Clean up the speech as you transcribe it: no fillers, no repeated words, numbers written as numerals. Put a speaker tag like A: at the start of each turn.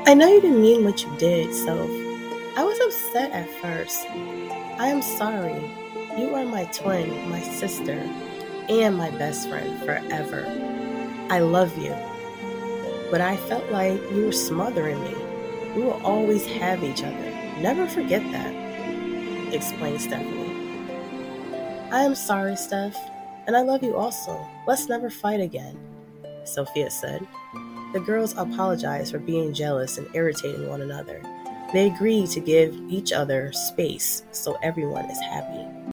A: I know you didn't mean what you did, so I was upset at first. I am sorry. You are my twin, my sister, and my best friend forever. I love you, but I felt like you were smothering me. We will always have each other. Never forget that, explained Stephanie. I am sorry, Steph, and I love you also. Let's never fight again, Sophia said. The girls apologized for being jealous and irritating one another. They agreed to give each other space so everyone is happy.